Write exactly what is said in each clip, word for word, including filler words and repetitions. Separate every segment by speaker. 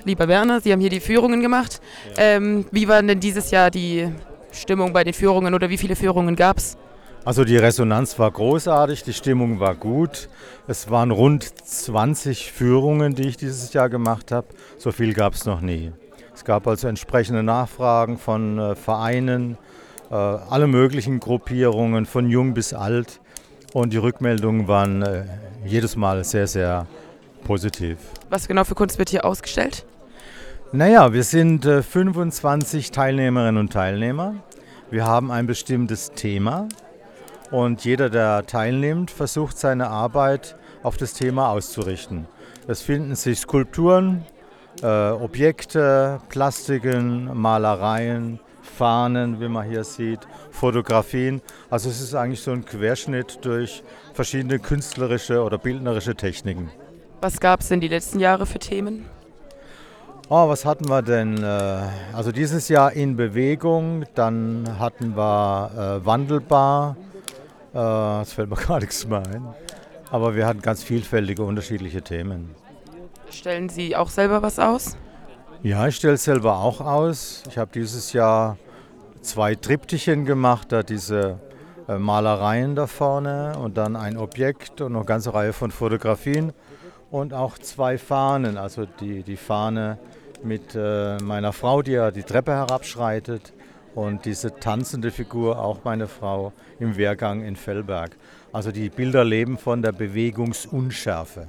Speaker 1: lieber Werner, Sie haben hier die Führungen gemacht. Ja. Ähm, wie war denn dieses Jahr die Stimmung bei den Führungen oder wie viele Führungen gab es?
Speaker 2: Also die Resonanz war großartig, die Stimmung war gut. Es waren rund zwanzig Führungen, die ich dieses Jahr gemacht habe. So viel gab es noch nie. Es gab also entsprechende Nachfragen von äh, Vereinen, äh, alle möglichen Gruppierungen, von jung bis alt. Und die Rückmeldungen waren äh, jedes Mal sehr, sehr positiv.
Speaker 1: Was genau für Kunst wird hier ausgestellt?
Speaker 2: Naja, wir sind äh, fünfundzwanzig Teilnehmerinnen und Teilnehmer. Wir haben ein bestimmtes Thema. Und jeder, der teilnimmt, versucht seine Arbeit auf das Thema auszurichten. Es finden sich Skulpturen, äh, Objekte, Plastiken, Malereien, Fahnen, wie man hier sieht, Fotografien. Also es ist eigentlich so ein Querschnitt durch verschiedene künstlerische oder bildnerische Techniken.
Speaker 1: Was gab es denn die letzten Jahre für Themen?
Speaker 2: Oh, was hatten wir denn? Also dieses Jahr in Bewegung, dann hatten wir äh, wandelbar. Es fällt mir gar nichts mehr ein. Aber wir hatten ganz vielfältige, unterschiedliche Themen.
Speaker 1: Stellen Sie auch selber was aus?
Speaker 2: Ja, ich stelle es selber auch aus. Ich habe dieses Jahr zwei Triptychen gemacht, da diese äh, Malereien da vorne und dann ein Objekt und noch eine ganze Reihe von Fotografien und auch zwei Fahnen. Also die, die Fahne mit äh, meiner Frau, die ja die Treppe herabschreitet. Und diese tanzende Figur, auch meine Frau, im Wehrgang in Vellberg. Also die Bilder leben von der Bewegungsunschärfe.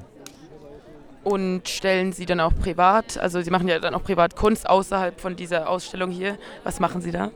Speaker 1: Und stellen Sie dann auch privat, also Sie machen ja dann auch privat Kunst außerhalb von dieser Ausstellung hier. Was machen Sie da?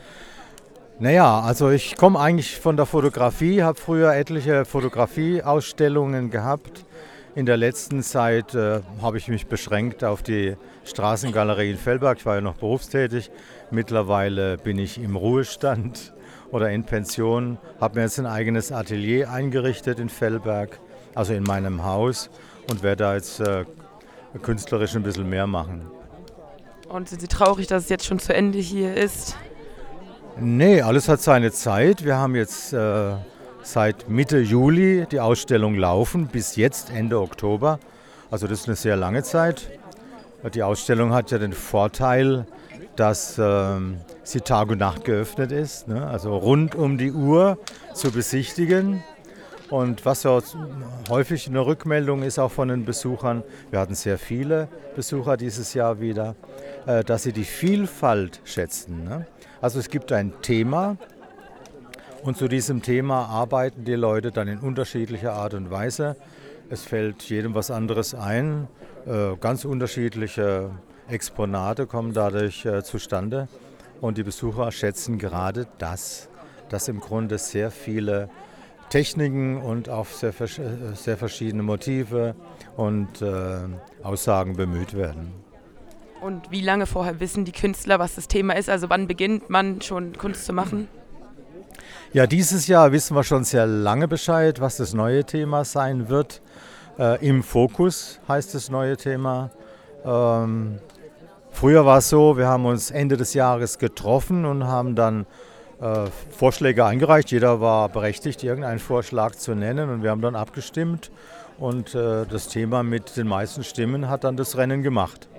Speaker 2: Naja, also ich komme eigentlich von der Fotografie, habe früher etliche Fotografieausstellungen gehabt. In der letzten Zeit äh, habe ich mich beschränkt auf die Straßengalerie in Vellberg. Ich war ja noch berufstätig. Mittlerweile bin ich im Ruhestand oder in Pension. Habe mir jetzt ein eigenes Atelier eingerichtet in Vellberg, also in meinem Haus, und werde da jetzt äh, künstlerisch ein bisschen mehr machen.
Speaker 1: Und sind Sie traurig, dass es jetzt schon zu Ende hier ist?
Speaker 2: Nee, alles hat seine Zeit. Wir haben jetzt äh, seit Mitte Juli die Ausstellung laufen, bis jetzt Ende Oktober. Also das ist eine sehr lange Zeit. Die Ausstellung hat ja den Vorteil, dass ähm, sie Tag und Nacht geöffnet ist, ne? Also rund um die Uhr zu besichtigen. Und was ja häufig eine Rückmeldung ist auch von den Besuchern, wir hatten sehr viele Besucher dieses Jahr wieder, äh, dass sie die Vielfalt schätzen, ne? Also es gibt ein Thema und zu diesem Thema arbeiten die Leute dann in unterschiedlicher Art und Weise. Es fällt jedem was anderes ein, äh, ganz unterschiedliche Exponate kommen dadurch äh, zustande und die Besucher schätzen gerade das, dass im Grunde sehr viele Techniken und auch sehr, sehr verschiedene Motive und äh, Aussagen bemüht werden.
Speaker 1: Und wie lange vorher wissen die Künstler, was das Thema ist? Also wann beginnt man schon Kunst zu machen?
Speaker 2: Ja, dieses Jahr wissen wir schon sehr lange Bescheid, was das neue Thema sein wird. Äh, Im Fokus heißt das neue Thema. Ähm, früher war es so, wir haben uns Ende des Jahres getroffen und haben dann äh, Vorschläge eingereicht. Jeder war berechtigt, irgendeinen Vorschlag zu nennen, und wir haben dann abgestimmt. Und äh, das Thema mit den meisten Stimmen hat dann das Rennen gemacht.